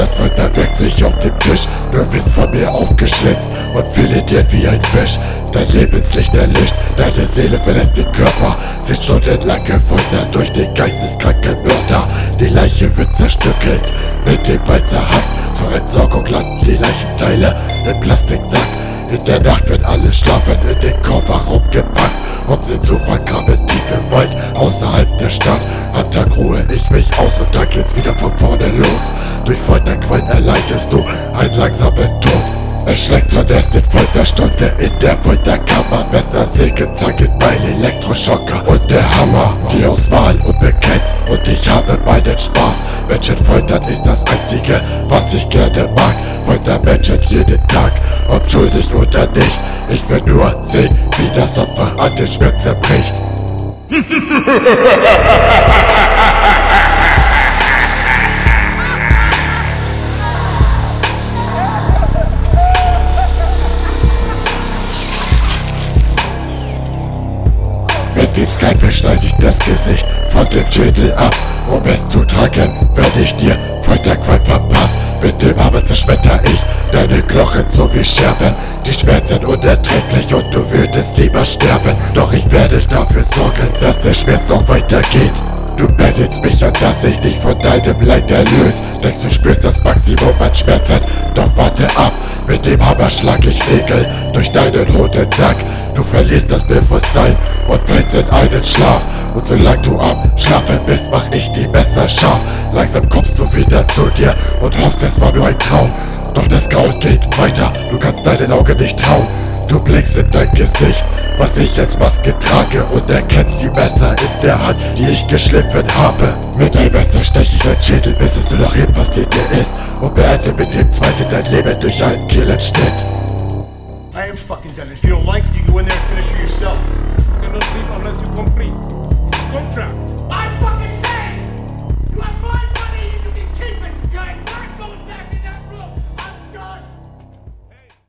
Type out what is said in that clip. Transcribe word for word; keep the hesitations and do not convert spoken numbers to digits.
Das Folter wirkt sich auf dem Tisch, du wirst von mir aufgeschlitzt und filetiert wie ein Fisch. Dein Lebenslicht erlischt, deine Seele verlässt den Körper. Sind stundenlang gefoltert durch den geisteskranken Mörder. Die Leiche wird zerstückelt, mit dem Bein zerhackt. Zur Entsorgung landen die Leichenteile im Plastiksack. In der Nacht, wenn alle schlafen, in den Kofferraum gepackt. Um sie zu vergraben, tief im Wald, außerhalb der Stadt. Am Tag ruhe ich mich aus und dann geht's wieder von vorne los. Durch Folterquallen erleidest du einen langsamen Tod. Es schlägt zunächst in Folterstunde in der Folterkammer. Messer, Säge, Zangen, Beil, Elektroschocker und der Hammer. Die Auswahl unbegrenzt und ich habe meinen Spaß. Menschen foltern ist das einzige, was ich gerne mag. Folter Menschen jeden Tag, ob schuldig oder nicht. Ich will nur sehen, wie das Opfer an den Schmerz zerbricht. Mit dem Skalpell schneide ich das Gesicht von dem Schädel ab. Um es zu tragen, werde ich dir Folterqualm verpasst. Mit dem Hammer zerschmetter ich deine Knochen so wie Scherben. Die Schmerzen unerträglich und du würdest lieber sterben. Doch ich werde dafür sorgen, dass der Schmerz noch weitergeht. Du bettelst mich an, dass ich dich von deinem Leid erlöse. Denkst du spürst das Maximum an Schmerzen, doch warte ab. Mit dem Hammer schlag ich Nägel durch deinen Hodensack. Du verlierst das Bewusstsein und fällst in einen Schlaf. Und solange du am Schlafen bist, mach ich die Messer scharf. Langsam kommst du wieder zu dir und hoffst, es war nur ein Traum. Doch das Grauen geht weiter, du kannst deinen Augen nicht trauen. Du blickst in dein Gesicht, was ich als Maske trage, und erkennst die Messer in der Hand, die ich geschliffen habe. Mit einem Messer steche ich dein Schädel, bis es nur noch Hirnpastete ist, und beende mit dem zweiten dein Leben durch einen Kehlenschnitt. I am fucking done. If you don't like it, you can go in there and finish it yourself. It's gonna sleep unless you complete.